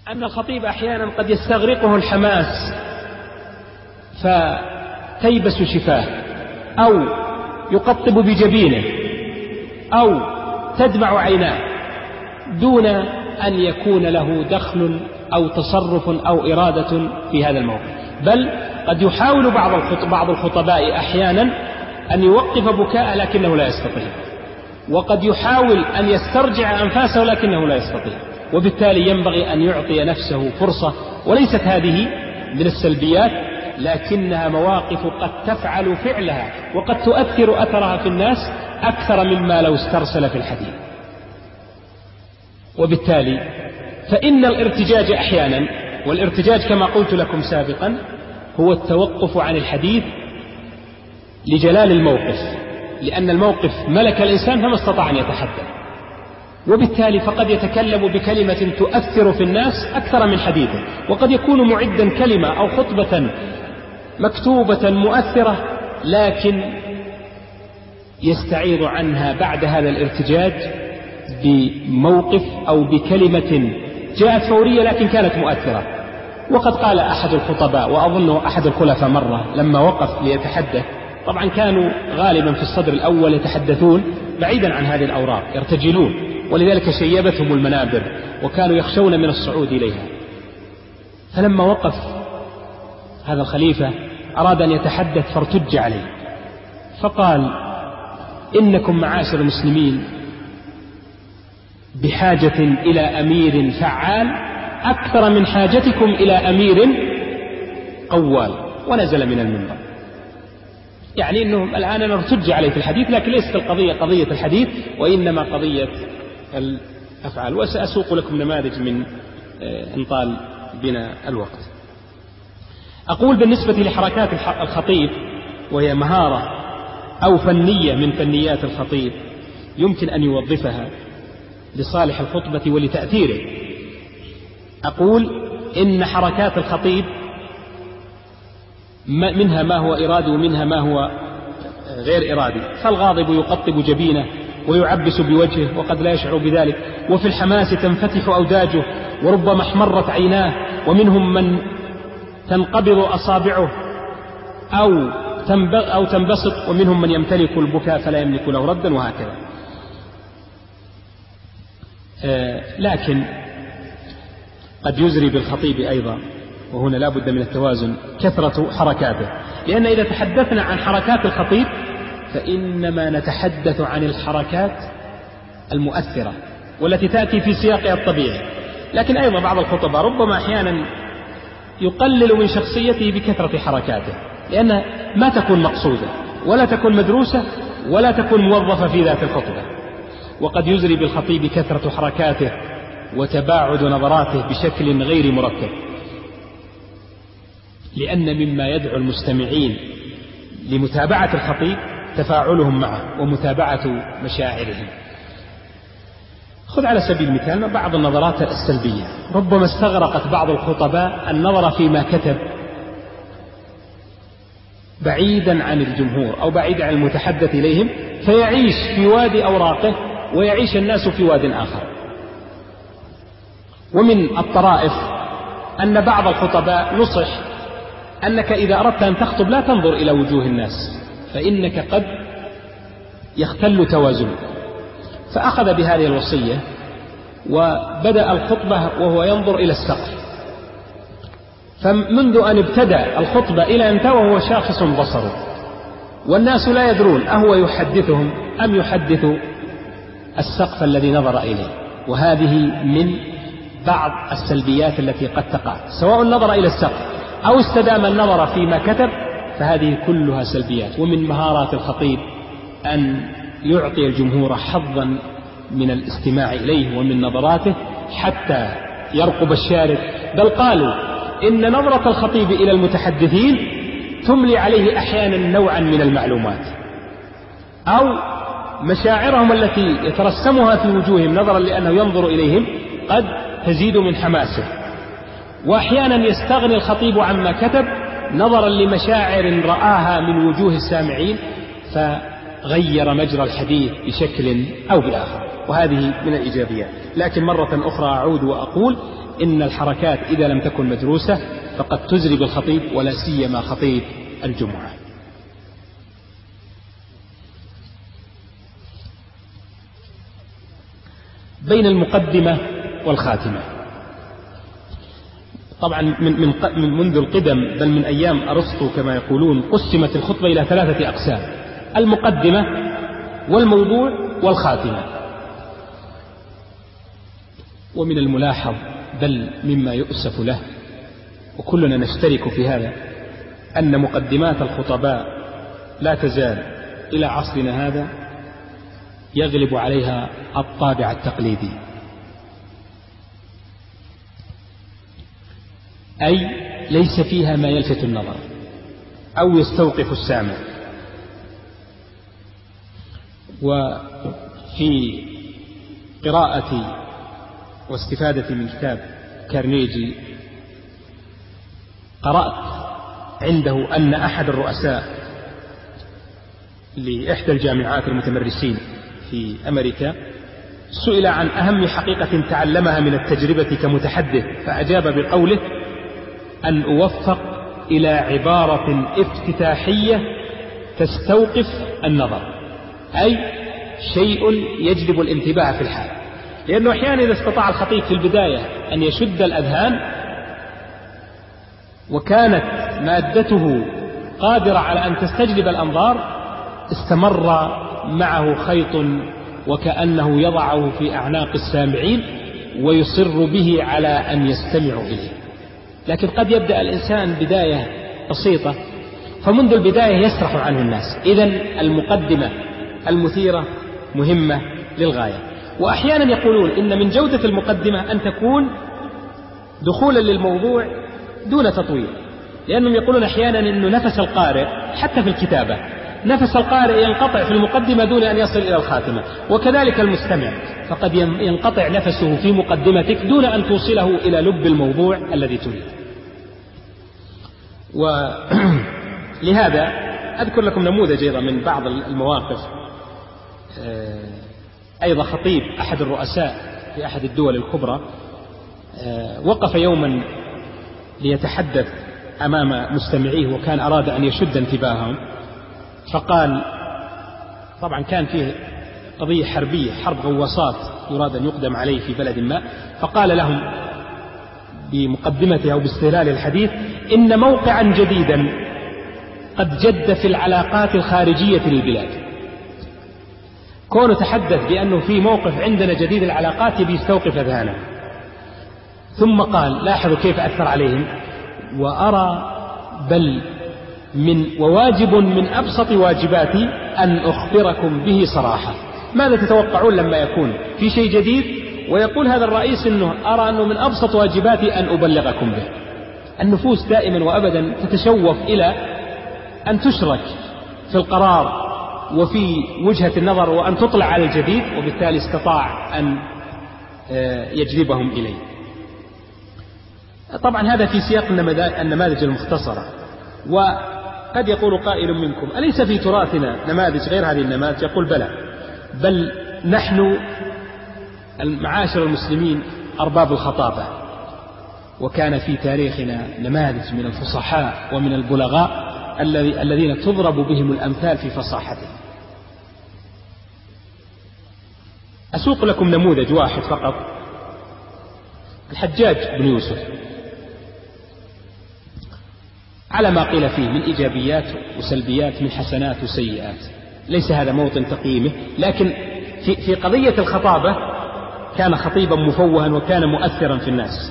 أن الخطيب أحيانا قد يستغرقه الحماس فتيبس شفاه، أو يقطب بجبينه، أو تدمع عيناه، دون أن يكون له دخل أو تصرف أو إرادة في هذا الموقف. بل قد يحاول بعض الخطباء أحيانا أن يوقف بكاء لكنه لا يستطيع، وقد يحاول أن يسترجع أنفاسه لكنه لا يستطيع. وبالتالي ينبغي أن يعطي نفسه فرصة. وليست هذه من السلبيات، لكنها مواقف قد تفعل فعلها وقد تؤثر أثرها في الناس أكثر مما لو استرسل في الحديث. وبالتالي فإن الارتجاج أحيانا، والارتجاج كما قلت لكم سابقا هو التوقف عن الحديث لجلال الموقف، لأن الموقف ملك الإنسان فما استطاع أن يتحدث، وبالتالي فقد يتكلم بكلمة تؤثر في الناس أكثر من حديثه. وقد يكون معدا كلمة أو خطبة مكتوبة مؤثرة، لكن يستعيض عنها بعد هذا الارتجاج بموقف أو بكلمة جاءت فورية لكن كانت مؤثرة. وقد قال أحد الخطباء، وأظنه أحد الخلفاء مرة لما وقف ليتحدث، طبعا كانوا غالبا في الصدر الأول يتحدثون بعيدا عن هذه الأوراق يرتجلون، ولذلك شيبتهم المنابر وكانوا يخشون من الصعود إليها. فلما وقف هذا الخليفة أراد أن يتحدث فارتج عليه، فقال: إنكم معاشر المسلمين بحاجة إلى أمير فعال أكثر من حاجتكم إلى أمير قوال. ونزل من المنبر. يعني أنهم الآن نرتج عليه في الحديث، لكن ليست القضية قضية الحديث، وإنما قضية الأفعال. وسأسوق لكم نماذج من إن طال بنا الوقت. أقول بالنسبة لحركات الخطيب، وهي مهارة أو فنية من فنيات الخطيب يمكن أن يوظفها لصالح الخطبة ولتأثيره. أقول إن حركات الخطيب منها ما هو إرادي ومنها ما هو غير إرادي. فالغاضب يقطب جبينه ويعبس بوجهه وقد لا يشعر بذلك، وفي الحماس تنفتح أوداجه وربما احمرت عيناه، ومنهم من تنقبض أصابعه أو تنبسط، ومنهم من يمتلك البكاء فلا يملك له ردا، وهكذا. لكن قد يزري بالخطيب أيضا، وهنا لا بد من التوازن، كثرة حركاته. لأن إذا تحدثنا عن حركات الخطيب فإنما نتحدث عن الحركات المؤثرة والتي تأتي في سياقها الطبيعي. لكن أيضا بعض الخطباء ربما أحيانا يقلل من شخصيته بكثرة حركاته، لأنها ما تكون مقصودة ولا تكون مدروسة ولا تكون موظفة في ذات الخطبة. وقد يزري بالخطيب كثرة حركاته وتباعد نظراته بشكل غير مركب، لأن مما يدعو المستمعين لمتابعة الخطيب تفاعلهم معه ومتابعة مشاعرهم. خذ على سبيل المثال بعض النظرات السلبية. ربما استغرقت بعض الخطباء النظر فيما كتب بعيدا عن الجمهور أو بعيدا عن المتحدث إليهم، فيعيش في وادي أوراقه ويعيش الناس في واد آخر. ومن الطرائف أن بعض الخطباء نصح أنك إذا أردت أن تخطب لا تنظر إلى وجوه الناس، فإنك قد يختل توازنك. فأخذ بهذه الوصية وبدأ الخطبة وهو ينظر إلى السقف، فمنذ أن ابتدأ الخطبة إلى أن انتهى وهو شاخص بصره، والناس لا يدرون أهو يحدثهم أم يحدث السقف الذي نظر إليه. وهذه من بعض السلبيات التي قد تقع، سواء نظر إلى السقف أو استدام النظر فيما كتب، فهذه كلها سلبيات. ومن مهارات الخطيب أن يعطي الجمهور حظا من الاستماع إليه ومن نظراته حتى يرقب الشارد. بل قالوا إن نظرة الخطيب إلى المتحدثين تملي عليه أحيانا نوعا من المعلومات، أو مشاعرهم التي يترسمها في وجوههم نظرا لأنه ينظر إليهم قد تزيد من حماسه. وأحيانا يستغني الخطيب عما كتب نظرا لمشاعر رآها من وجوه السامعين فغير مجرى الحديث بشكل أو بآخر. وهذه من الإيجابيات. لكن مرة أخرى أعود وأقول إن الحركات إذا لم تكن مدروسة فقد تزري بالخطيب، ولا سيما خطيب الجمعة. بين المقدمة والخاتمة، طبعا من منذ القدم بل من أيام أرسطو كما يقولون قسمت الخطبة إلى 3 أقسام: المقدمة والموضوع والخاتمة. ومن الملاحظ بل مما يؤسف له وكلنا نشترك في هذا أن مقدمات الخطباء لا تزال إلى عصرنا هذا يغلب عليها الطابع التقليدي، أي ليس فيها ما يلفت النظر أو يستوقف السامع. وفي قراءتي واستفادتي من كتاب كارنيجي قرأت عنده أن أحد الرؤساء لإحدى الجامعات المتمرسين في أمريكا سئل عن أهم حقيقة تعلمها من التجربة كمتحدث، فأجاب بقوله: أن أوفق إلى عبارة افتتاحية تستوقف النظر، أي شيء يجلب الانتباه في الحال. لأنه أحيانا إذا استطاع الخطيب في البداية أن يشد الأذهان وكانت مادته قادرة على أن تستجلب الأنظار استمر معه خيط وكأنه يضعه في أعناق السامعين ويصر به على أن يستمعوا إليه. لكن قد يبدأ الإنسان بداية بسيطة فمنذ البداية يسرح عنه الناس. إذن المقدمة المثيرة مهمة للغاية. وأحيانا يقولون إن من جودة المقدمة أن تكون دخولا للموضوع دون تطويل، لأنهم يقولون أحيانا إنه نفس القارئ حتى في الكتابة نفس القارئ ينقطع في المقدمة دون أن يصل إلى الخاتمة، وكذلك المستمع فقد ينقطع نفسه في مقدمتك دون أن توصله إلى لب الموضوع الذي تريد. ولهذا أذكر لكم نموذج أيضا من بعض المواقف. أيضا خطيب أحد الرؤساء في أحد الدول الكبرى وقف يوما ليتحدث أمام مستمعيه وكان أراد أن يشد انتباههم، فقال، طبعا كان فيه قضية حربية، حرب غواصات يراد أن يقدم عليه في بلد ما، فقال لهم بمقدمته أو باستهلال الحديث: إن موقعا جديدا قد جد في العلاقات الخارجية للبلاد. كونه تحدث بأنه في موقف عندنا جديد العلاقات يبي يستوقف أذهانه، ثم قال: لاحظوا كيف أثر عليهم، وأرى بل وواجب من أبسط واجباتي أن أخبركم به صراحة. ماذا تتوقعون لما يكون في شيء جديد ويقول هذا الرئيس إنه أرى أنه من أبسط واجباتي أن أبلغكم به؟ النفوس دائما وأبدا تتشوف إلى أن تشرك في القرار وفي وجهة النظر وأن تطلع على الجديد، وبالتالي استطاع أن يجذبهم إليه. طبعا هذا في سياق النماذج المختصرة. وقد يقول قائل منكم: أليس في تراثنا نماذج غير هذه النماذج؟ يقول: بلى، بل نحن معاشر المسلمين أرباب الخطابة، وكان في تاريخنا نماذج من الفصحاء ومن البلغاء الذين تضرب بهم الأمثال في فصاحتهم. أسوق لكم نموذج واحد فقط: الحجاج بن يوسف، على ما قيل فيه من إيجابيات وسلبيات، من حسنات وسيئات، ليس هذا موطن تقييمه، لكن في قضية الخطابة كان خطيبا مفوها وكان مؤثرا في الناس،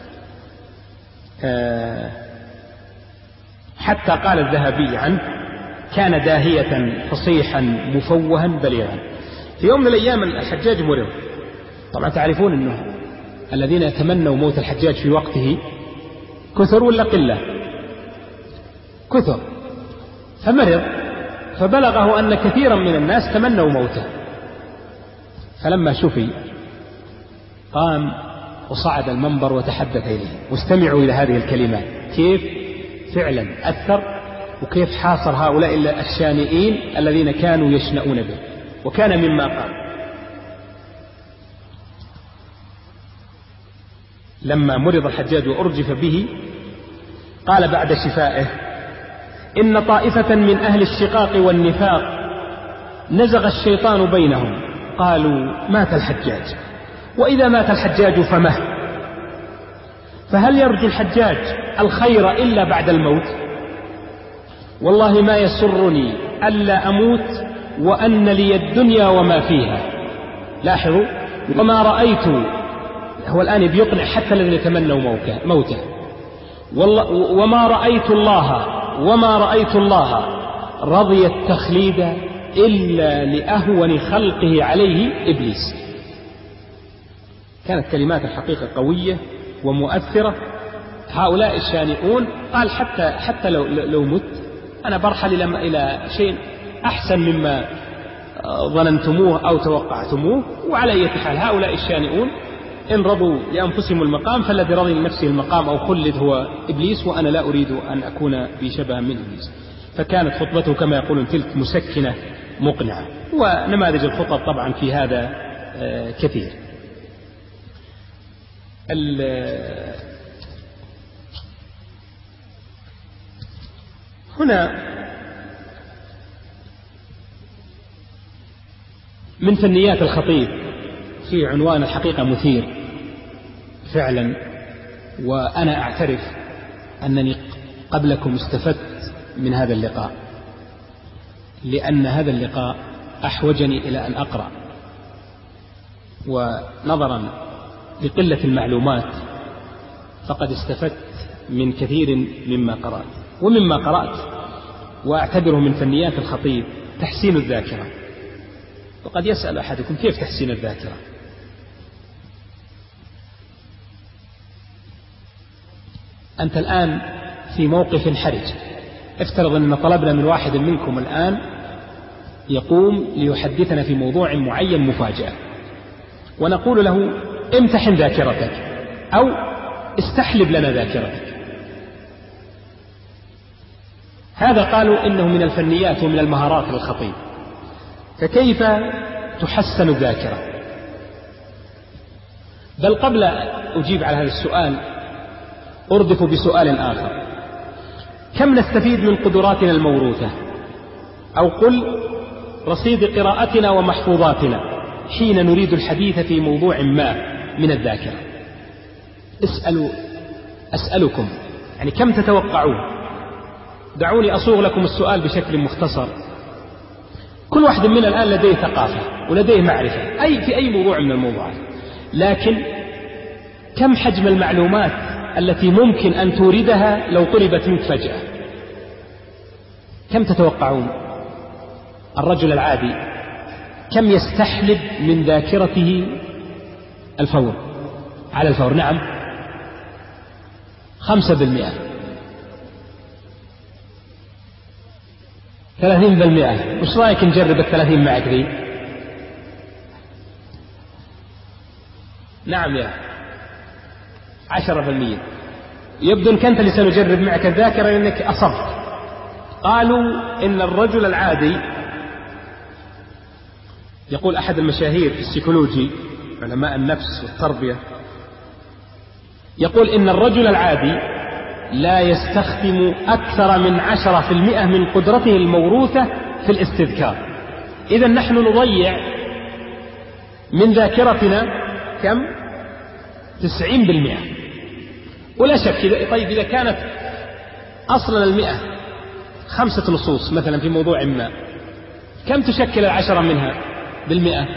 حتى قال الذهبي عنه: كان داهية فصيحا مفوها بليغا. في يوم من الأيام الحجاج مرض. طبعا تعرفون أنه الذين يتمنوا موت الحجاج في وقته كثر ولا قلة؟ كثر. فمرض، فبلغه أن كثيرا من الناس تمنوا موته، فلما شفي قام وصعد المنبر وتحدث إليه، واستمعوا إلى هذه الكلمات كيف فعلا أثر، وكيف حاصر هؤلاء الشانئين الذين كانوا يشنؤون به. وكان مما قال: لما مرض الحجاج وأرجف به قال بعد شفائه: إن طائفة من أهل الشقاق والنفاق نزغ الشيطان بينهم، قالوا مات الحجاج، وإذا مات الحجاج فمه، فهل يرجو الحجاج الخير إلا بعد الموت؟ والله ما يسرني ألا أموت وأن لي الدنيا وما فيها. لاحظوا، وما رأيت، هو الآن بيقنع حتى الذين يتمنوا موته، وما رأيت الله رضي التخليد إلا لأهون خلقه عليه إبليس. كانت كلمات الحقيقة قوية ومؤثرة. هؤلاء الشانئون قال حتى لو مت أنا برحل إلى شيء أحسن مما ظننتموه أو توقعتموه. وعلى أي حال هؤلاء الشانئون إن رضوا لأنفسهم المقام فالذي رضي لنفسه المقام أو خلد هو إبليس، وأنا لا أريد أن أكون بشبه من إبليس. فكانت خطبته كما يقولون تلك مسكنة مقنعة. ونماذج الخطب طبعا في هذا كثير. هنا من فنيات الخطيب في عنوان الحقيقة مثير فعلا، وأنا أعترف أنني قبلكم استفدت من هذا اللقاء، لأن هذا اللقاء أحوجني إلى أن أقرأ، ونظرا لقلة المعلومات فقد استفدت من كثير مما قرأت. ومما قرأت وأعتبره من فنيات الخطيب تحسين الذاكرة. وقد يسأل أحدكم كيف تحسين الذاكرة؟ أنت الآن في موقف حرج. افترض أن طلبنا من واحد منكم الآن يقوم ليحدثنا في موضوع معين مفاجأة، ونقول له امتحن ذاكرتك أو استحلب لنا ذاكرتك. هذا قالوا إنه من الفنيات ومن المهارات للخطيب. فكيف تحسن الذاكرة؟ بل قبل أجيب على هذا السؤال أردف بسؤال آخر: كم نستفيد من قدراتنا الموروثة، أو قل رصيد قراءتنا ومحفوظاتنا حين نريد الحديث في موضوع ما من الذاكرة؟ أسألكم يعني كم تتوقعون؟ دعوني أصوغ لكم السؤال بشكل مختصر. كل واحد منا الآن لديه ثقافة ولديه معرفة في أي موضوع من الموضوعات، لكن كم حجم المعلومات التي ممكن أن توردها لو طلبت منك فجأة؟ كم تتوقعون؟ الرجل العادي كم يستحلب من ذاكرته الفور على الفور؟ نعم 5%، 30%. وش رأيك نجرب 30 معك ذي؟ نعم يا 10%. يبدو أنك أنت اللي سنجرب معك الذاكرة لأنك أصبت. قالوا إن الرجل العادي، يقول أحد المشاهير في السيكولوجي علماء النفس والتربية، يقول إن الرجل العادي لا يستخدم أكثر من 10% من قدرته الموروثة في الاستذكار. إذن نحن نضيع من ذاكرتنا كم؟ 90%. ولا شك. طيب إذا كانت أصلا 100 5 نصوص مثلا في موضوع ما، كم تشكل 10 منها بالمئة؟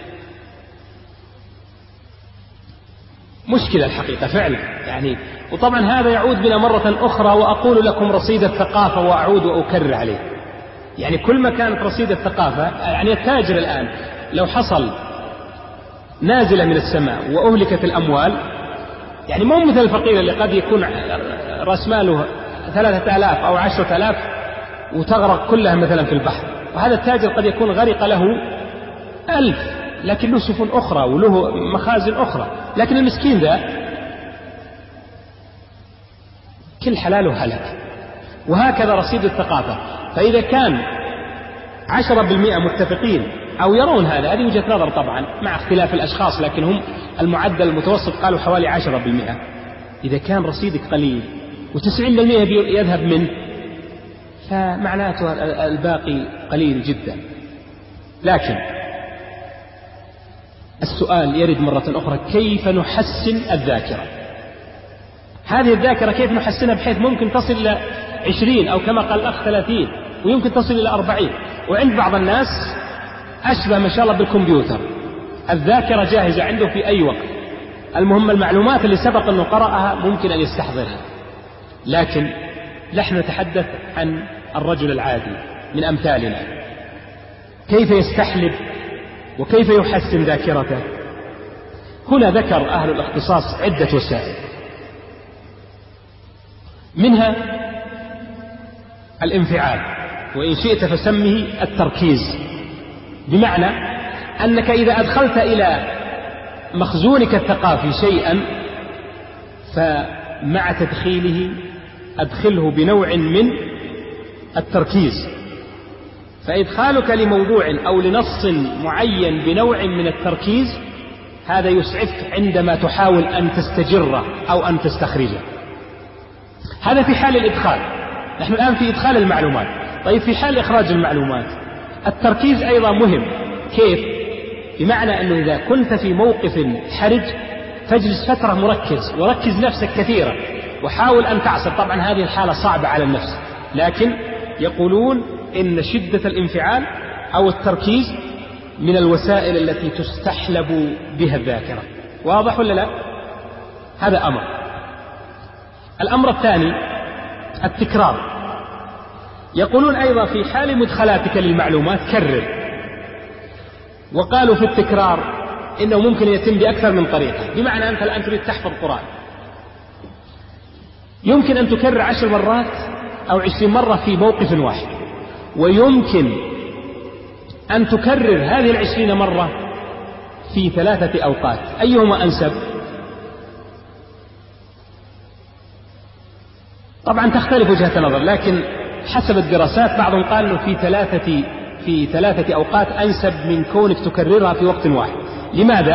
مشكلة الحقيقة فعلا يعني. وطبعا هذا يعود بنا مرة أخرى، وأقول لكم رصيد الثقافة وأعود وأكرر عليه. يعني كل ما كانت رصيد الثقافة، يعني التاجر الآن لو حصل نازلة من السماء وأهلكت الأموال، يعني مو مثل الفقير اللي قد يكون رأس ماله 3000 أو 10000 وتغرق كلها مثلا في البحر، وهذا التاجر قد يكون غرق له 1000 لكن له سفن أخرى وله مخازن أخرى. لكن المسكين ذا كل حلاله هلك. وهكذا رصيد الثقافة. فإذا كان 10% متفقين أو يرون هذا، هذه وجهة نظر طبعا مع اختلاف الأشخاص، لكن هم المعدل المتوسط قالوا حوالي 10%. إذا كان رصيدك قليل و90% يذهب منه فمعناته الباقي قليل جدا. لكن السؤال يرد مرة أخرى: كيف نحسن الذاكرة؟ هذه الذاكرة كيف نحسنها بحيث ممكن تصل إلى 20 أو كما قال الأخ 30 ويمكن تصل إلى 40؟ وعند بعض الناس أشبه ما شاء الله بالكمبيوتر، الذاكرة جاهزة عنده في أي وقت، المهم المعلومات اللي سبق أنه قرأها ممكن أن يستحضرها. لكن نحن نتحدث عن الرجل العادي من أمثالنا، كيف يستحلب وكيف يحسن ذاكرته؟ هنا ذكر أهل الاختصاص عدة وسائل، منها الانفعال، وإن شئت فسمه التركيز، بمعنى أنك إذا أدخلت إلى مخزونك الثقافي شيئا فمع تدخيله أدخله بنوع من التركيز. فإدخالك لموضوع أو لنص معين بنوع من التركيز هذا يسعفك عندما تحاول أن تستجره أو أن تستخرجه. هذا في حال الإدخال. نحن الآن في إدخال المعلومات. طيب في حال إخراج المعلومات التركيز أيضا مهم. كيف؟ بمعنى أنه إذا كنت في موقف حرج فاجلس فترة مركز وركز نفسك كثيرا وحاول أن تعصر. طبعا هذه الحالة صعبة على النفس، لكن يقولون إن شدة الانفعال أو التركيز من الوسائل التي تستحلب بها الذاكرة. واضح ولا لا؟ هذا أمر. الأمر الثاني التكرار. يقولون أيضا في حال مدخلاتك للمعلومات كرر، وقالوا في التكرار إنه ممكن يتم بأكثر من طريقة. بمعنى أنت الآن تريد تحفظ قرآن، يمكن أن تكرر 10 مرات أو 20 مرة في موقف واحد، ويمكن أن تكرر هذه 20 مرة في 3 أوقات. أيهما أنسب؟ طبعا تختلف وجهة النظر، لكن حسب الدراسات بعضهم قال أنه في 3 أوقات أنسب من كونك تكررها في وقت واحد. لماذا؟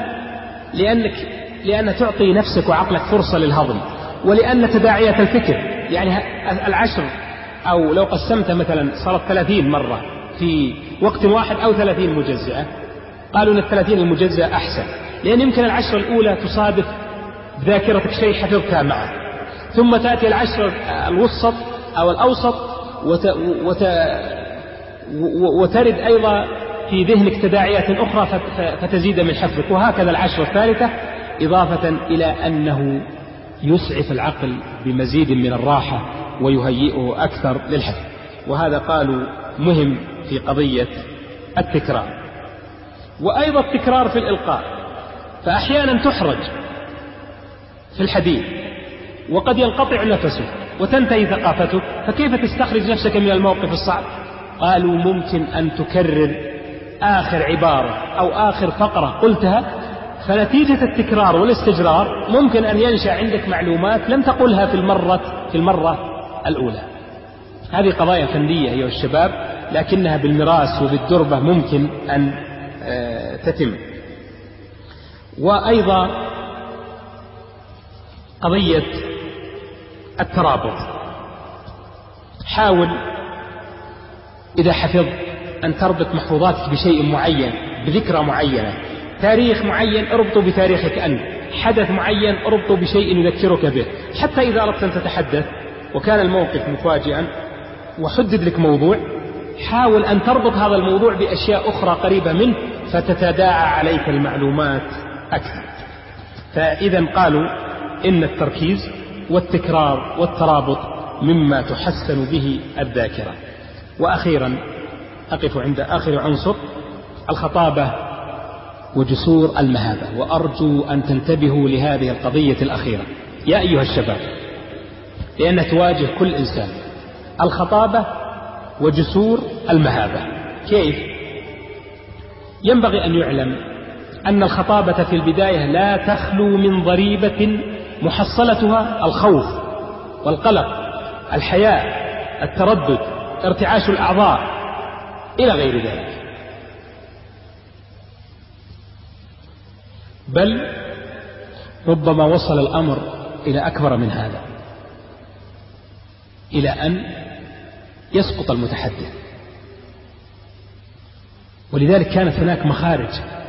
لأن تعطي نفسك وعقلك فرصة للهضم، ولأن تداعية الفكر. يعني 10 أو لو قسمت مثلا صارت 30 مرة في وقت واحد أو 30 مجزئة، قالوا أن 30 المجزئة أحسن، لأن يمكن 10 الأولى تصادف ذاكرتك شيء حفظتها معه، ثم تأتي 10 الوسط أو الأوسط وترد أيضا في ذهنك تداعيات أخرى فتزيد من حفظك، وهكذا 10 الثالثة، إضافة إلى أنه يسعف العقل بمزيد من الراحة ويهيئه أكثر للحفظ. وهذا قالوا مهم في قضية التكرار. وأيضا التكرار في الإلقاء، فأحيانا تحرج في الحديث وقد ينقطع نفسك وتنتهي ثقافتك، فكيف تستخرج نفسك من الموقف الصعب؟ قالوا ممكن أن تكرر آخر عبارة أو آخر فقرة قلتها، فنتيجة التكرار والاستجرار ممكن أن ينشأ عندك معلومات لم تقلها في المرة الأولى. هذه قضايا فنية أيها الشباب، لكنها بالمراس وبالدربة ممكن أن تتم. وأيضا قضية الترابط. حاول إذا حفظ أن تربط محفوظاتك بشيء معين، بذكرى معينة، تاريخ معين اربطه بتاريخك أنت، حدث معين اربطه بشيء يذكرك به. حتى إذا أردت أن تتحدث وكان الموقف مفاجئا وحدد لك موضوع، حاول أن تربط هذا الموضوع بأشياء أخرى قريبة منه فتتداعى عليك المعلومات أكثر. فإذا قالوا إن التركيز والتكرار والترابط مما تحسن به الذاكرة. وأخيرا أقف عند آخر عنصر، الخطابة وجسور المهابة. وأرجو أن تنتبهوا لهذه القضية الأخيرة يا أيها الشباب، لأنها تواجه كل إنسان. الخطابة وجسور المهابة. كيف؟ ينبغي أن يعلم أن الخطابة في البداية لا تخلو من ضريبة محصلتها الخوف والقلق، الحياء، التردد، ارتعاش الأعضاء إلى غير ذلك. بل ربما وصل الأمر إلى أكبر من هذا، إلى أن يسقط المتحدث. ولذلك كانت هناك مخارج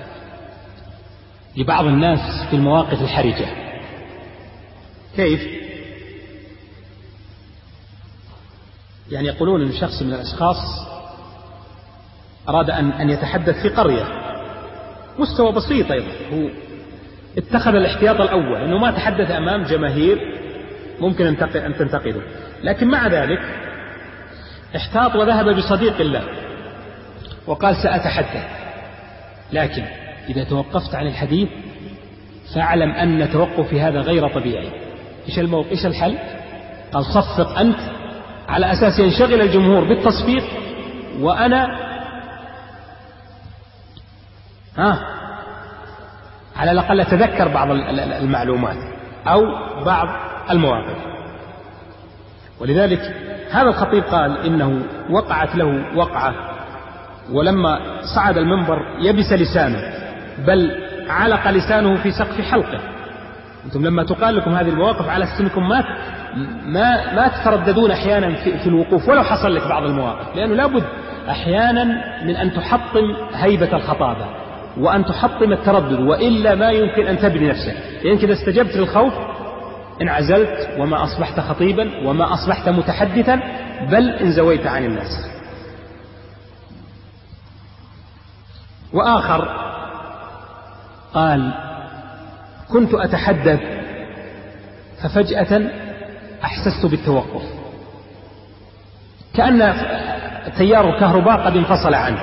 لبعض الناس في المواقف الحرجة. كيف؟ يعني يقولون أن شخص من الأشخاص أراد أن يتحدث في قرية مستوى بسيط أيضا، هو اتخذ الاحتياط الأول أنه ما تحدث أمام جماهير ممكن أن تنتقده، لكن مع ذلك احتاط وذهب بصديق له وقال سأتحدث، لكن إذا توقفت عن الحديث فاعلم أن توقفي هذا غير طبيعي. إيش الحل؟ قال صفق أنت على أساس ينشغل الجمهور بالتصفيق، وأنا على الأقل أتذكر بعض المعلومات أو بعض المواقف. ولذلك هذا الخطيب قال إنه وقعت له وقعة، ولما صعد المنبر يبس لسانه، بل علق لسانه في سقف حلقه. أنتم لما تقال لكم هذه المواقف على سنكم ما تترددون أحيانا في الوقوف ولو حصل لك بعض المواقف، لأنه لابد أحيانا من أن تحطم هيبة الخطابة وأن تحطم التردد، وإلا ما يمكن أن تبني نفسك، لأنك إذا استجبت للخوف انعزلت وما أصبحت خطيبا وما أصبحت متحدثا، بل انزويت عن الناس. وآخر قال كنت أتحدث ففجأة أحسست بالتوقف، كأن تيار الكهرباء قد انفصل عنه.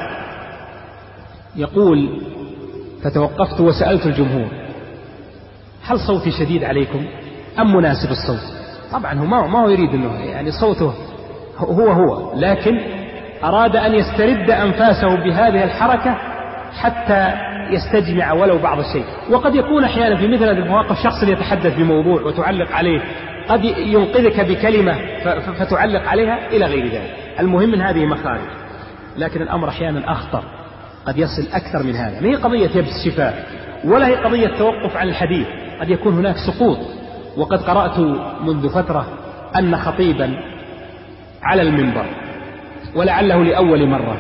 يقول فتوقفت وسألت الجمهور هل صوتي شديد عليكم أم مناسب الصوت؟ طبعا هو ما هو يريد أنه يعني صوته هو، لكن أراد أن يسترد أنفاسه بهذه الحركة حتى يستجمع ولو بعض الشيء. وقد يكون أحيانا في مثل هذه المواقف شخص يتحدث بموضوع وتعلق عليه، قد ينقذك بكلمة فتعلق عليها إلى غير ذلك. المهم من هذه مخارج، لكن الأمر أحيانا أخطر، قد يصل أكثر من هذا. ما هي قضية يبس شفاه ولا هي قضية توقف عن الحديث، قد يكون هناك سقوط. وقد قرأت منذ فترة أن خطيبا على المنبر ولعله لأول مرة،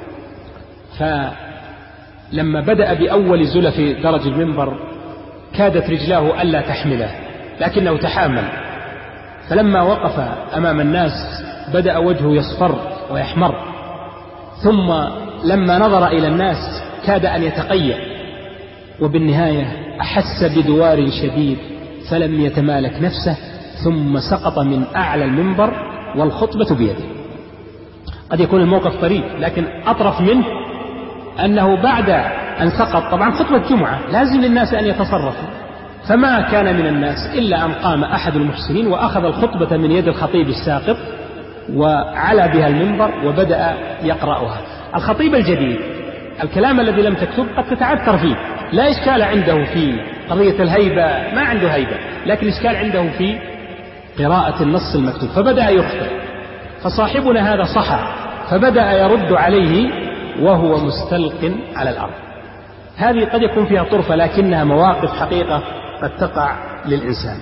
فلما بدأ بأول زلف درج المنبر كادت رجلاه ألا تحمله، لكنه تحامل. فلما وقف أمام الناس بدأ وجهه يصفر ويحمر، ثم لما نظر إلى الناس كاد أن يتقيأ، وبالنهاية أحس بدوار شديد فلم يتمالك نفسه، ثم سقط من أعلى المنبر والخطبة بيده. قد يكون الموقف طريف، لكن أطرف منه أنه بعد أن سقط، طبعا خطبة جمعة لازم للناس أن يتصرفوا، فما كان من الناس إلا أن قام أحد المحسنين وأخذ الخطبة من يد الخطيب الساقط وعلى بها المنبر وبدأ يقرأها. الخطيب الجديد الكلام الذي لم تكتب قد تتعثر فيه، لا إشكال عنده في قضية الهيبة، ما عنده هيبة، لكن الإشكال عنده في قراءة النص المكتوب، فبدأ يخطئ. فصاحبنا هذا صحى فبدأ يرد عليه وهو مستلق على الأرض. هذه قد يكون فيها طرفة، لكنها مواقف حقيقة قد تقع للإنسان.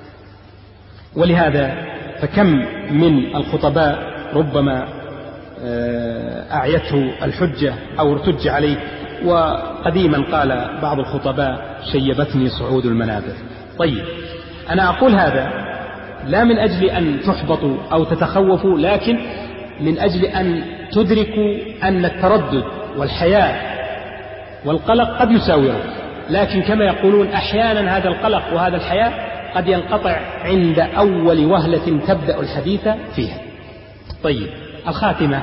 ولهذا فكم من الخطباء ربما أعيته الحجة أو ارتج عليه. وقديما قال بعض الخطباء شيبتني صعود المنابر. طيب، أنا أقول هذا لا من أجل أن تحبطوا أو تتخوفوا، لكن من أجل أن تدركوا أن التردد والحياء والقلق قد يساوره، لكن كما يقولون أحيانا هذا القلق وهذا الحياء قد ينقطع عند أول وهلة تبدأ الحديث فيها. طيب، الخاتمة،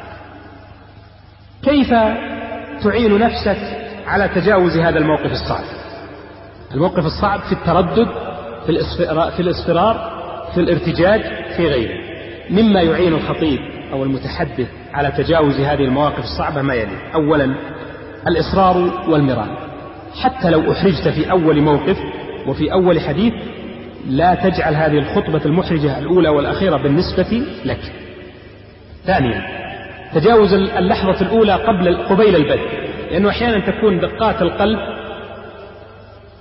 كيف تعين نفسك على تجاوز هذا الموقف الصعب؟ الموقف الصعب في التردد، في الإصرار، في الارتجاج، في غيره. مما يعين الخطيب أو المتحدث على تجاوز هذه المواقف الصعبة ما يلي: أولا الإصرار والمران. حتى لو أحرجت في أول موقف وفي أول حديث لا تجعل هذه الخطبة المحرجة الأولى والأخيرة بالنسبة لك. ثانيا تجاوز اللحظة الأولى قبيل البدء، لأنه أحيانا تكون دقات القلب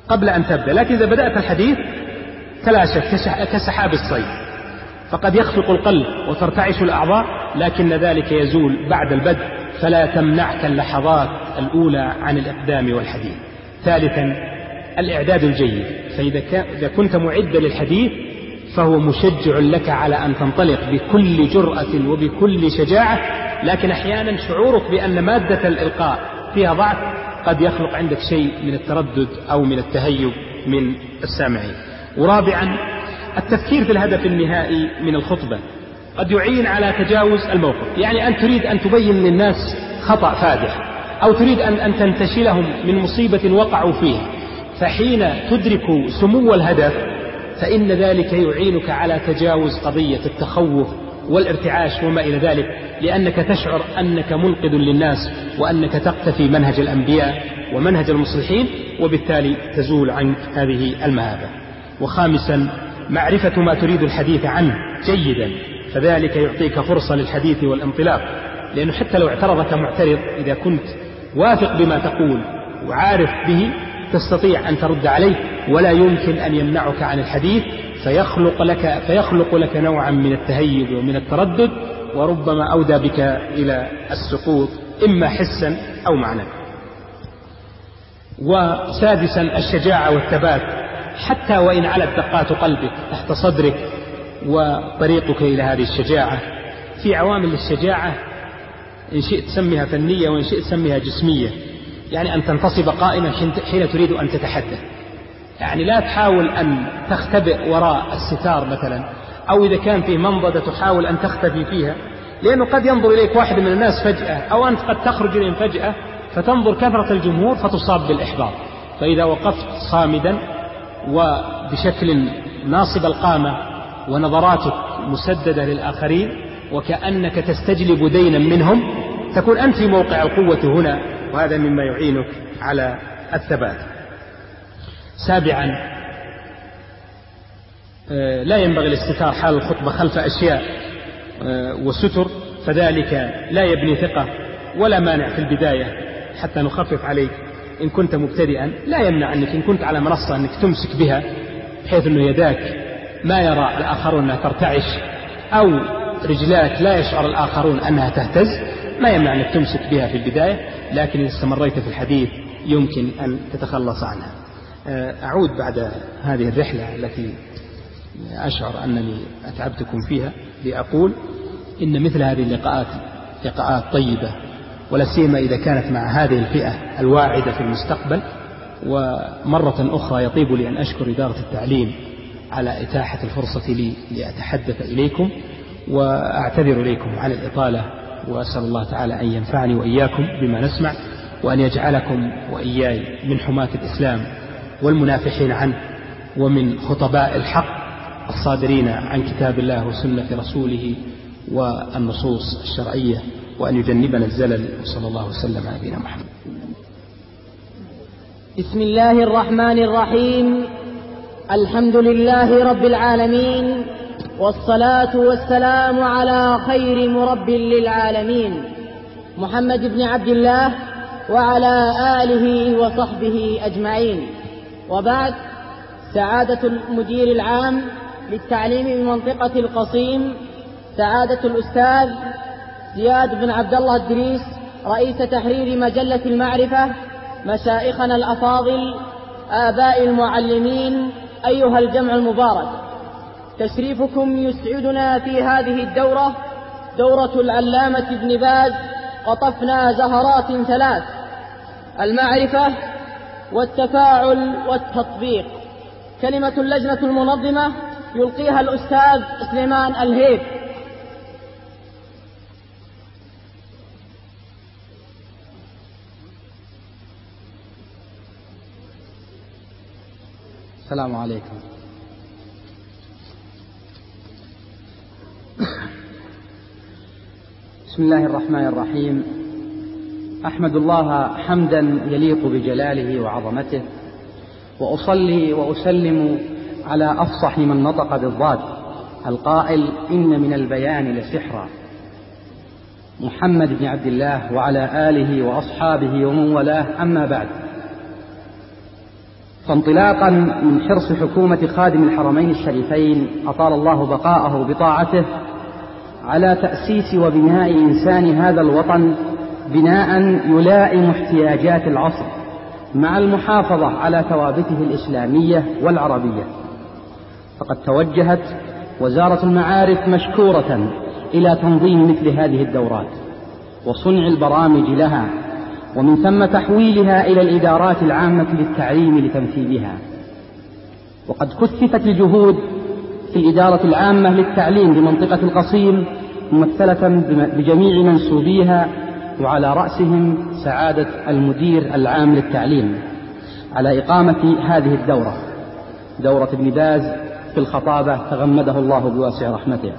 قبل أن تبدأ. لكن إذا بدأت الحديث فلا شك كسحاب الصيف، فقد يخفق القلب وترتعش الأعضاء، لكن ذلك يزول بعد البدء، فلا تمنعك اللحظات الأولى عن الإقدام والحديث. ثالثا الإعداد الجيد، فإذا كنت معدا للحديث فهو مشجع لك على أن تنطلق بكل جرأة وبكل شجاعة، لكن أحيانا شعورك بأن مادة الإلقاء فيها ضعف قد يخلق عندك شيء من التردد أو من التهيب من السامعين. ورابعا التفكير في الهدف النهائي من الخطبة قد يعين على تجاوز الموقف، يعني أن تريد أن تبين للناس خطأ فادح، أو تريد أن تنتشلهم من مصيبة وقعوا فيها، فحين تدرك سمو الهدف فإن ذلك يعينك على تجاوز قضية التخوف والارتعاش وما إلى ذلك، لأنك تشعر أنك منقذ للناس وأنك تقتفي منهج الأنبياء ومنهج المصلحين، وبالتالي تزول عنك هذه المهابة. وخامسا معرفة ما تريد الحديث عنه جيدا، فذلك يعطيك فرصة للحديث والانطلاق، لأنه حتى لو اعترضك معترض إذا كنت واثق بما تقول وعارف به تستطيع أن ترد عليه، ولا يمكن أن يمنعك عن الحديث، فيخلق لك نوعا من التهيب ومن التردد، وربما أودى بك إلى السقوط إما حسا أو معنى. وسادسا الشجاعة والثبات، حتى وإن علت دقات قلبك تحت صدرك، وطريقك إلى هذه الشجاعة في عوامل الشجاعة إن شئت سميها فنية وإن شئت سميها جسمية، يعني أن تنتصب قائما حين تريد أن تتحدث، يعني لا تحاول أن تختبئ وراء الستار مثلا، أو إذا كان في منضدة تحاول أن تختفي فيها، لأنه قد ينظر إليك واحد من الناس فجأة، أو أنت قد تخرج إليهم فجأة فتنظر كثرة الجمهور فتصاب بالإحباط. فإذا وقفت صامدا وبشكل ناصب القامة ونظراتك مسددة للآخرين وكأنك تستجلب دينا منهم، تكون أنت في موقع القوة هنا، وهذا مما يعينك على الثبات. سابعا لا ينبغي الاستتار حال الخطبة خلف أشياء وستر، فذلك لا يبني ثقة ولا مانع في البداية حتى نخفف عليك. إن كنت مبتدئا لا يمنع أنك إن كنت على منصة أنك تمسك بها بحيث أنه يداك ما يرى الآخرون أنها ترتعش، أو رجلاك لا يشعر الآخرون أنها تهتز، ما يمنع أنك تمسك بها في البداية، لكن إذا استمريت في الحديث يمكن أن تتخلص عنها. أعود بعد هذه الرحلة التي أشعر أنني أتعبتكم فيها لأقول إن مثل هذه اللقاءات لقاءات طيبة، ولا سيما إذا كانت مع هذه الفئة الواعدة في المستقبل. ومرة أخرى يطيب لي أن أشكر إدارة التعليم على إتاحة الفرصة لي لأتحدث إليكم، وأعتذر إليكم عن الإطالة، وأسأل الله تعالى أن ينفعني وإياكم بما نسمع، وأن يجعلكم وإياي من حماة الإسلام والمنافحين عنه، ومن خطباء الحق الصادرين عن كتاب الله وسنة رسوله والنصوص الشرعية، وأن يجنبنا الزلل، وصلى الله وسلم على نبينا محمد. بسم الله الرحمن الرحيم. الحمد لله رب العالمين، والصلاة والسلام على خير مرب للعالمين محمد بن عبد الله وعلى آله وصحبه أجمعين. وبعد، سعادة المدير العام للتعليم بمنطقة القصيم، سعادة الأستاذ زياد بن عبد الله الدريس رئيس تحرير مجلة المعرفة، مشايخنا الأفاضل، آباء المعلمين، أيها الجمع المبارك، تشريفكم يسعدنا في هذه الدورة، دورة العلامة ابن باز. قطفنا زهرات ثلاث: المعرفة والتفاعل والتطبيق. كلمة اللجنة المنظمة يلقيها الأستاذ سليمان الهيب. السلام عليكم. بسم الله الرحمن الرحيم. أحمد الله حمدا يليق بجلاله وعظمته، وأصلي وأسلم على أفصح من نطق بالضاد القائل إن من البيان لسحرا، محمد بن عبد الله وعلى آله وأصحابه ومن والاه. أما بعد، فانطلاقا من حرص حكومة خادم الحرمين الشريفين أطال الله بقاءه بطاعته على تأسيس وبناء إنسان هذا الوطن بناء يلائم احتياجات العصر مع المحافظة على ثوابته الإسلامية والعربية. فقد توجهت وزارة المعارف مشكورة إلى تنظيم مثل هذه الدورات وصنع البرامج لها، ومن ثم تحويلها إلى الإدارات العامة للتعليم لتنفيذها. وقد كثفت الجهود في الإدارة العامة للتعليم بمنطقة القصيم ممثلة بجميع منسوبيها، وعلى رأسهم سعادة المدير العام للتعليم، على إقامة هذه الدورة، دورة ابن باز في الخطابة تغمده الله بواسع رحمته،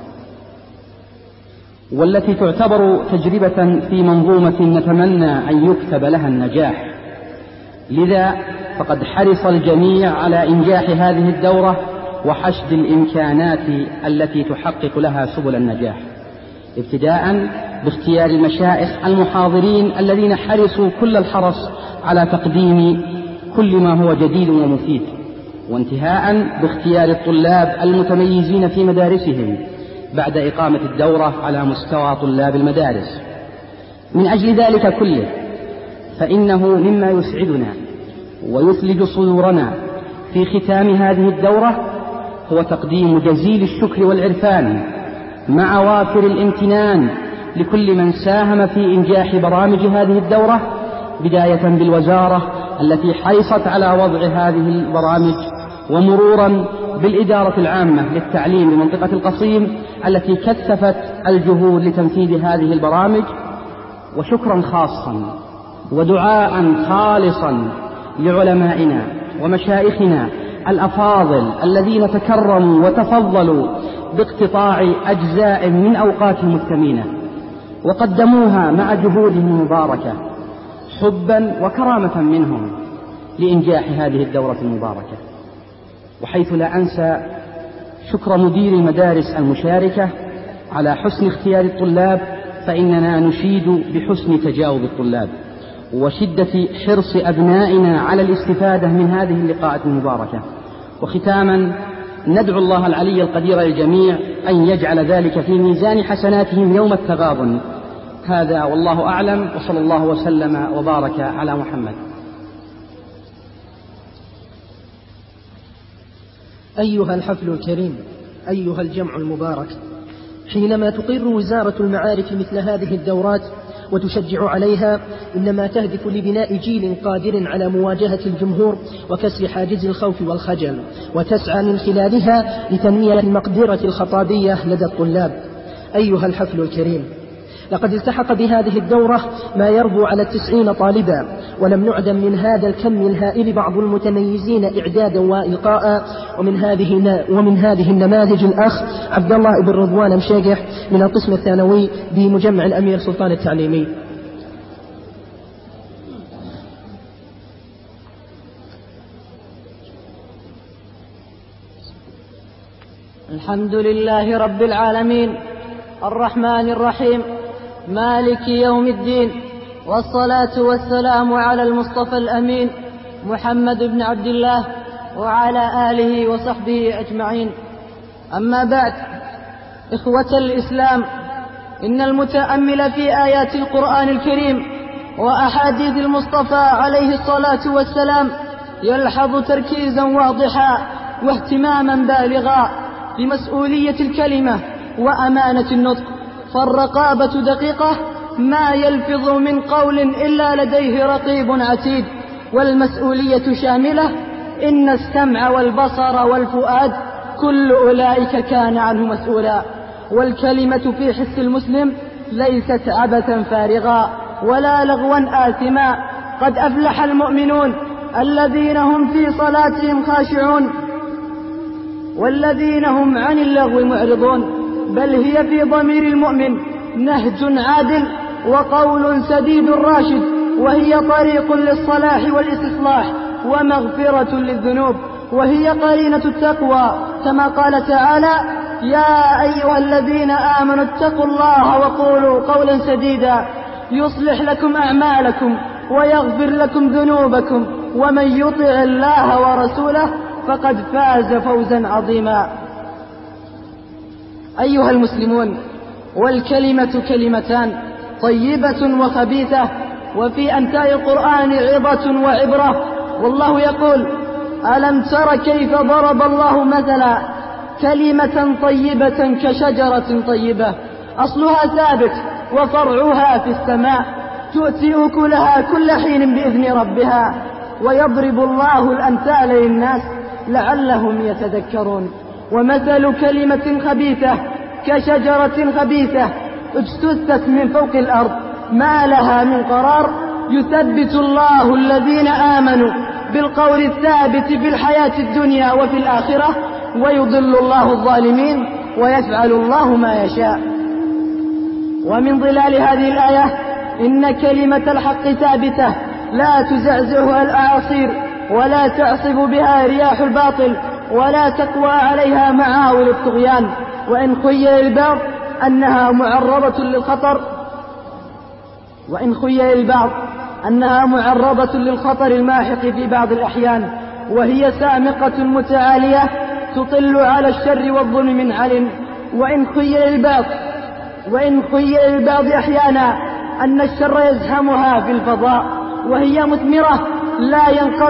والتي تعتبر تجربة في منظومة نتمنى أن يكتب لها النجاح. لذا فقد حرص الجميع على إنجاح هذه الدورة وحشد الإمكانات التي تحقق لها سبل النجاح، ابتداء باختيار المشايخ المحاضرين الذين حرصوا كل الحرص على تقديم كل ما هو جديد ومفيد، وانتهاء باختيار الطلاب المتميزين في مدارسهم بعد إقامة الدورة على مستوى طلاب المدارس. من أجل ذلك كله فإنه مما يسعدنا ويثلج صدورنا في ختام هذه الدورة هو تقديم جزيل الشكر والعرفان مع وافر الامتنان لكل من ساهم في إنجاح برامج هذه الدورة، بداية بالوزارة التي حرصت على وضع هذه البرامج، ومرورا بالإدارة العامة للتعليم بمنطقة القصيم التي كثفت الجهود لتنفيذ هذه البرامج. وشكرا خاصا ودعاء خالصا لعلمائنا ومشايخنا الأفاضل الذين تكرموا وتفضلوا باقتطاع أجزاء من أوقاتهم الثمينة وقدموها مع جهودهم المباركة حبا وكرامة منهم لإنجاح هذه الدورة المباركة. وحيث لا أنسى شكر مدير المدارس المشاركة على حسن اختيار الطلاب، فإننا نشيد بحسن تجاوب الطلاب وشدة حرص أبنائنا على الاستفادة من هذه اللقاءات المباركة. وختاما ندعو الله العلي القدير للجميع أن يجعل ذلك في ميزان حسناتهم يوم التغابن. هذا والله أعلم، وصلى الله وسلم وبارك على محمد. أيها الحفل الكريم، أيها الجمع المبارك، حينما تقر وزارة المعارف مثل هذه الدورات وتشجع عليها، إنما تهدف لبناء جيل قادر على مواجهة الجمهور وكسر حاجز الخوف والخجل، وتسعى من خلالها لتنمية المقدرة الخطابية لدى الطلاب. أيها الحفل الكريم، لقد التحق بهذه الدورة ما يربو على 90 طالبا، ولم نعدم من هذا الكم الهائل بعض المتميزين إعدادا وإلقاء. ومن هذه النماذج الأخ عبد الله بن رضوان مشيقح من القسم الثانوي بمجمع الأمير سلطان التعليمي. الحمد لله رب العالمين الرحمن الرحيم مالك يوم الدين، والصلاة والسلام على المصطفى الأمين محمد بن عبد الله وعلى آله وصحبه أجمعين. أما بعد، إخوة الإسلام، إن المتأمل في آيات القرآن الكريم وأحاديث المصطفى عليه الصلاة والسلام يلحظ تركيزا واضحا واهتماما بالغا بمسؤولية الكلمة وأمانة النطق، فالرقابة دقيقة، ما يلفظ من قول إلا لديه رقيب عتيد، والمسؤولية شاملة، إن السمع والبصر والفؤاد كل أولئك كان عنه مسؤولا. والكلمة في حس المسلم ليست عبثا فارغا ولا لغوا آثما. قد أفلح المؤمنون الذين هم في صلاتهم خاشعون والذين هم عن اللغو معرضون، بل هي في ضمير المؤمن نهج عادل وقول سديد راشد، وهي طريق للصلاح والاستصلاح ومغفرة للذنوب، وهي قرينة التقوى، كما قال تعالى: يا أيها الذين آمنوا اتقوا الله وقولوا قولا سديدا يصلح لكم أعمالكم ويغفر لكم ذنوبكم ومن يطع الله ورسوله فقد فاز فوزا عظيما. أيها المسلمون، والكلمة كلمتان، طيبة وخبيثة، وفي أمثال القرآن عظة وعبرة. والله يقول: ألم تر كيف ضرب الله مثلا كلمة طيبة كشجرة طيبة أصلها ثابت وفرعها في السماء تؤتي أكلها كل حين بإذن ربها ويضرب الله الأمثال للناس لعلهم يتذكرون. ومثل كلمة خبيثة كشجرة خبيثة اجتثت من فوق الأرض ما لها من قرار يثبت الله الذين آمنوا بالقول الثابت في الحياة الدنيا وفي الآخرة ويضل الله الظالمين ويفعل الله ما يشاء. ومن ظلال هذه الآية إن كلمة الحق ثابتة لا تزعزعها الأعاصير ولا تعصف بها رياح الباطل ولا تقوى عليها معاول الطغيان. وإن خيل البعض أنها معرضة للخطر الماحق في بعض الأحيان، وهي سامقة متعالية تطل على الشر والظلم من علم. وإن خيل البعض أحيانا أن الشر يزحمها في الفضاء وهي مثمرة لا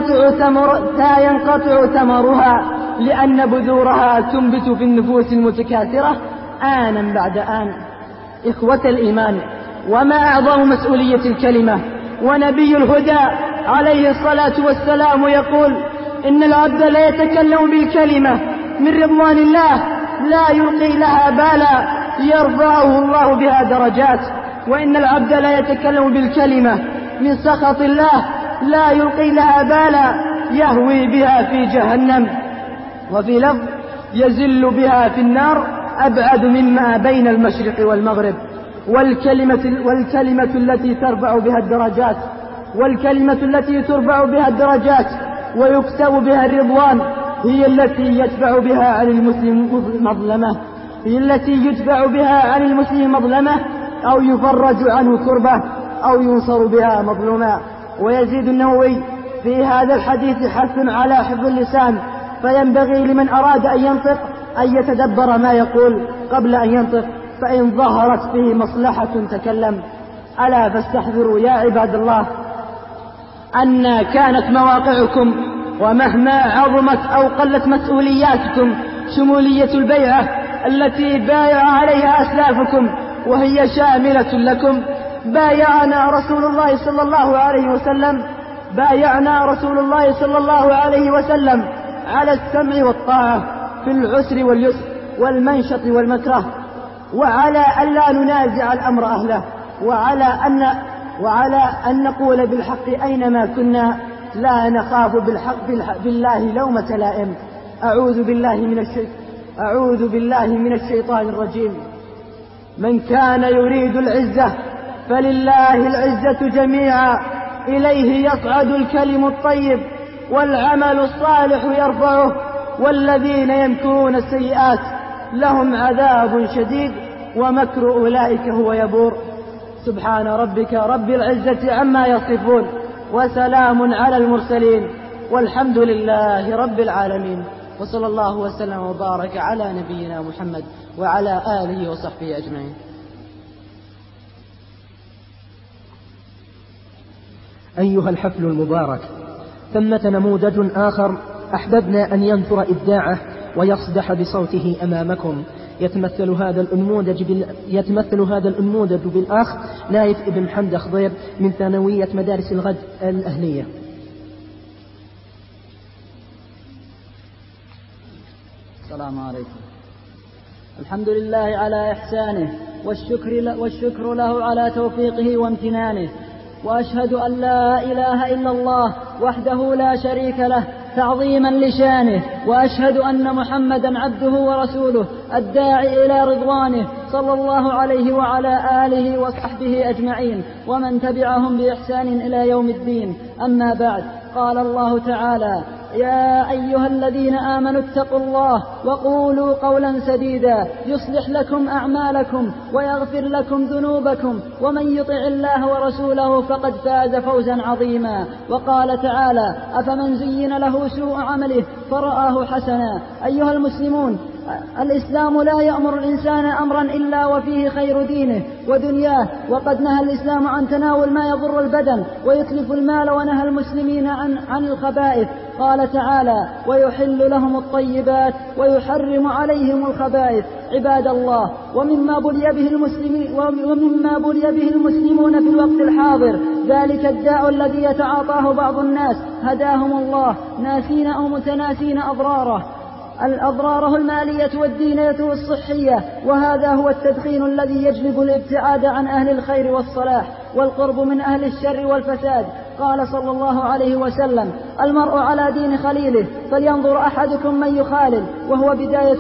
ينقطع ثمرها لأن بذورها تنبت في النفوس المتكاثرة آنا بعد آن. إخوة الإيمان، وما أعظم مسؤولية الكلمة. ونبي الهدى عليه الصلاة والسلام يقول: إن العبد لا يتكلم بالكلمة من رضوان الله لا يلقي لها بالا يرفعه الله بها درجات، وإن العبد لا يتكلم بالكلمة من سخط الله لا يلقي لها بالا يهوي بها في جهنم. وفي لفظ: يزل بها في النار أبعد مما بين المشرق والمغرب. والكلمة التي ترفع بها الدرجات ويكتب بها الرضوان هي التي يدفع بها عن المسلم مظلمة أو يفرج عنه كربة أو ينصر بها مظلوما. ويزيد النووي في هذا الحديث حث على حفظ اللسان، فينبغي لمن أراد أن ينطق أن يتدبر ما يقول قبل أن ينطق، فإن ظهرت فيه مصلحة تكلم. ألا فاستحذروا يا عباد الله أن كانت مواقعكم ومهما عظمت أو قلت مسؤولياتكم شمولية البيعة التي بايع عليها أسلافكم وهي شاملة لكم. بايعنا رسول الله صلى الله عليه وسلم على السمع والطاعة في العسر واليسر والمنشط والمكره، وعلى أن لا ننازع الأمر أهله، وعلى أن نقول بالحق أينما كنا لا نخاف بالله لومة لائم. أعوذ بالله من الشيطان الرجيم. من كان يريد العزة فلله العزة جميعا إليه يصعد الكلم الطيب والعمل الصالح يرفعه والذين يمكرون السيئات لهم عذاب شديد ومكر أولئك هو يبور. سبحان ربك رب العزة عما يصفون وسلام على المرسلين والحمد لله رب العالمين. وصلى الله وسلم وبارك على نبينا محمد وعلى آله وصحبه أجمعين. أيها الحفل المبارك، ثمة نموذج آخر أحببنا أن ينثر إبداعه ويصدح بصوته أمامكم. يتمثل هذا الأنموذج بالأخ نايف ابن حمد خضير من ثانوية مدارس الغد الأهلية. السلام عليكم. الحمد لله على إحسانه والشكر له على توفيقه وامتنانه، وأشهد أن لا إله إلا الله وحده لا شريك له تعظيما لشانه، وأشهد أن محمدا عبده ورسوله الداعي إلى رضوانه صلى الله عليه وعلى آله وصحبه أجمعين ومن تبعهم بإحسان إلى يوم الدين. أما بعد، قال الله تعالى: يا أيها الذين آمنوا اتقوا الله وقولوا قولا سديدا يصلح لكم أعمالكم ويغفر لكم ذنوبكم ومن يطع الله ورسوله فقد فاز فوزا عظيما. وقال تعالى أفمن زين له سوء عمله فرآه حسنا. أيها المسلمون، الإسلام لا يأمر الإنسان أمرا إلا وفيه خير دينه ودنياه، وقد نهى الإسلام عن تناول ما يضر البدن ويتلف المال، ونهى المسلمين عن الخبائث. قال تعالى ويحل لهم الطيبات ويحرم عليهم الخبائث. عباد الله، ومما بلي به المسلمون في الوقت الحاضر ذلك الداء الذي يتعاطاه بعض الناس هداهم الله، ناسين أو متناسين أضراره المالية والدينية والصحية، وهذا هو التدخين الذي يجلب الابتعاد عن أهل الخير والصلاح والقرب من أهل الشر والفساد. قال صلى الله عليه وسلم المرء على دين خليله فلينظر أحدكم من يخالل، وهو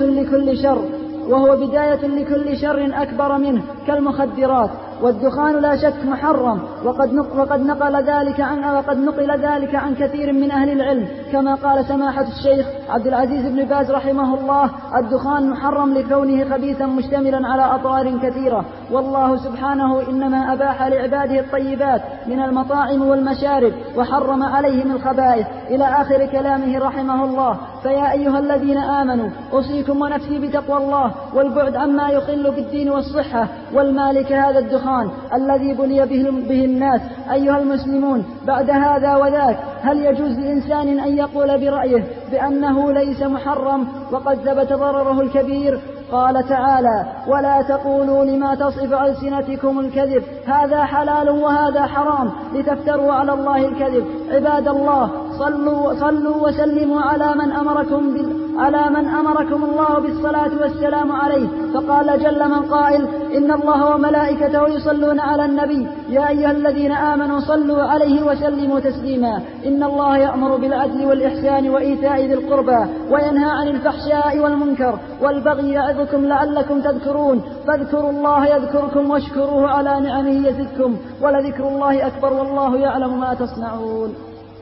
بداية لكل شر أكبر منه كالمخدرات. والدخان لا شك محرم، وقد نقل ذلك عن كثير من أهل العلم، كما قال سماحة الشيخ عبد العزيز بن باز رحمه الله الدخان محرم لكونه خبيثا مشتملا على أضرار كثيرة، والله سبحانه إنما أباح لعباده الطيبات من المطاعم والمشارب وحرم عليهم الخبائث إلى آخر كلامه رحمه الله. فيا أيها الذين آمنوا أوصيكم ونفسي بتقوى الله والبعد عما يخل بالدين والصحة والمال كهذا الدخان الذي بلي به الناس. أيها المسلمون، بعد هذا وذاك هل يجوز لإنسان أن يقول برأيه بأنه ليس محرم وقد ثبت ضرره الكبير؟ قال تعالى ولا تقولوا لما تصف ألسنتكم الكذب هذا حلال وهذا حرام لتفتروا على الله الكذب. عباد الله، صلوا وسلموا على من أمركم الله بالصلاة والسلام عليه. فقال جل من قائل إن الله وملائكته يصلون على النبي يا أيها الذين آمنوا صلوا عليه وسلموا تسليما. إن الله يأمر بالعدل والإحسان وإيتاء ذي القربى وينهى عن الفحشاء والمنكر والبغي يعظكم لعلكم تذكرون. فاذكروا الله يذكركم واشكروه على نعمه يزدكم ولذكر الله أكبر والله يعلم ما تصنعون.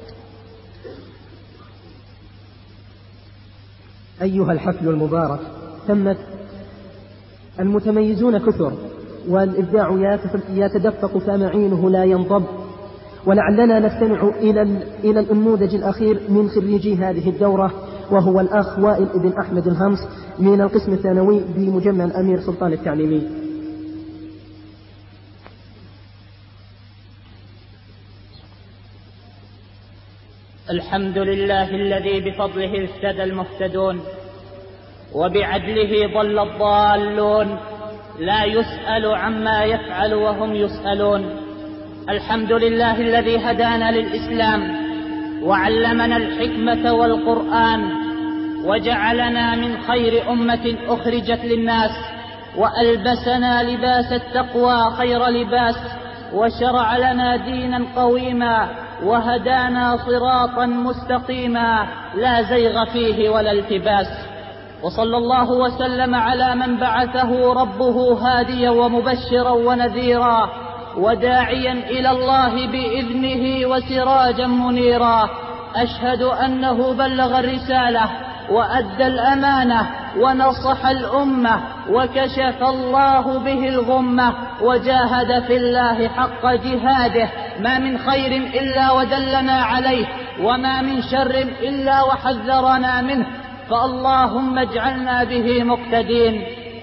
أيها الحفل المبارك، تمت المتميزون كثر والإبداع يتدفق فمعينه لا ينضب، ولعلنا نستمع إلى النموذج الأخير من خريجي هذه الدورة، وهو الأخ وائل بن أحمد الهمس من القسم الثانوي بمجمع الأمير سلطان التعليمي. الحمد لله الذي بفضله اهتدى المهتدون وبعدله ضل الضالون، لا يسأل عما يفعل وهم يسألون. الحمد لله الذي هدانا للإسلام وعلمنا الحكمة والقرآن وجعلنا من خير أمة أخرجت للناس، وألبسنا لباس التقوى خير لباس، وشرع لنا دينا قويما وهدانا صراطا مستقيما لا زيغ فيه ولا التباس. وصلى الله وسلم على من بعثه ربه هاديا ومبشرا ونذيرا وداعيا إلى الله بإذنه وسراجا منيرا. أشهد أنه بلغ الرسالة وأدى الأمانة ونصح الأمة وكشف الله به الغمة وجاهد في الله حق جهاده. ما من خير إلا ودلنا عليه وما من شر إلا وحذرنا منه، فاللهم اجعلنا به مقتدين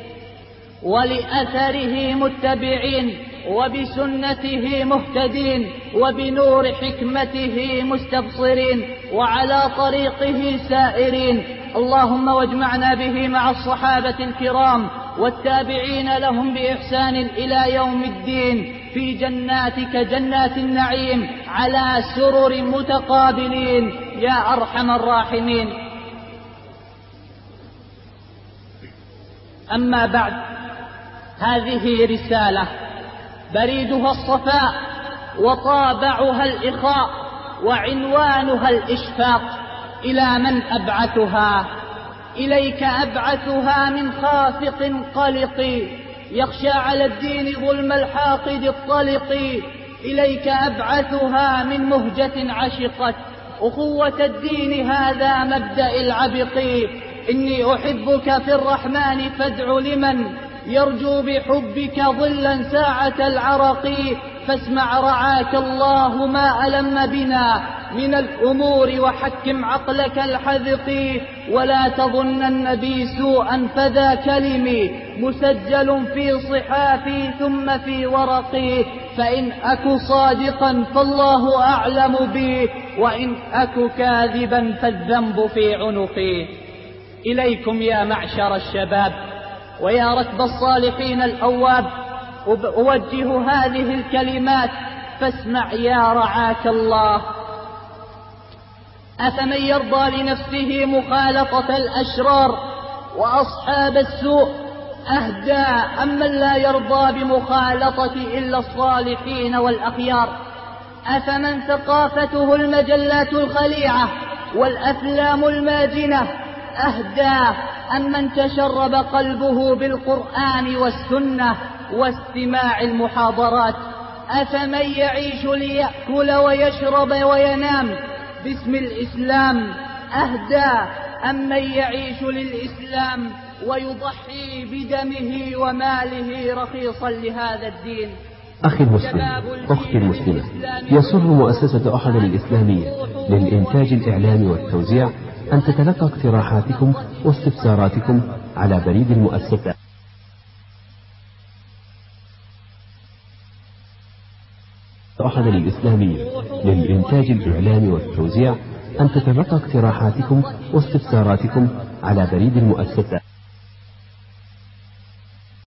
ولأثره متبعين وبسنته مهتدين وبنور حكمته مستبصرين وعلى طريقه سائرين. اللهم واجمعنا به مع الصحابة الكرام والتابعين لهم بإحسان إلى يوم الدين في جناتك جنات النعيم على سرر متقابلين يا أرحم الراحمين. أما بعد، هذه رسالة بريدها الصفاء وطابعها الإخاء وعنوانها الإشفاق. إلى من أبعثها؟ إليك أبعثها من خافق قلق يخشى على الدين ظلم الحاقد الطلق. إليك أبعثها من مهجة عشقت أخوة الدين هذا مبدأ العبق. إني أحبك في الرحمن فادع لمن يرجو بحبك ظلا ساعة العرق. فاسمع رعاك الله ما ألم بنا من الأمور وحكم عقلك الحذق. ولا تظنن بي سوءا فذا كلمي مسجل في صحافي ثم في ورقي. فإن أك صادقا فالله أعلم بي وإن أك كاذبا فالذنب في عنقي. إليكم يا معشر الشباب ويا ركب الصالحين الأواب أوجه هذه الكلمات فاسمع يا رعاك الله. أفمن يرضى لنفسه مخالطة الأشرار وأصحاب السوء أهدى أمن لا يرضى بمخالطة إلا الصالحين والأخيار. أفمن ثقافته المجلات الخليعة والأفلام الماجنة أهدى أمن تشرب قلبه بالقرآن والسنة واستماع المحاضرات. أفمن يعيش ليأكل ويشرب وينام باسم الإسلام أهدى أمن يعيش للإسلام ويضحي بدمه وماله رخيصا لهذا الدين. أخي المسلم، أختي المسلمة، يسر مؤسسة أحد الإسلامية للإنتاج الإعلامي والتوزيع أن تتلقى اقتراحاتكم واستفساراتكم على بريد المؤسسة أحد الإسلامية للإنتاج الإعلامي والتوزيع أن تتلقى اقتراحاتكم واستفساراتكم على بريد المؤسسة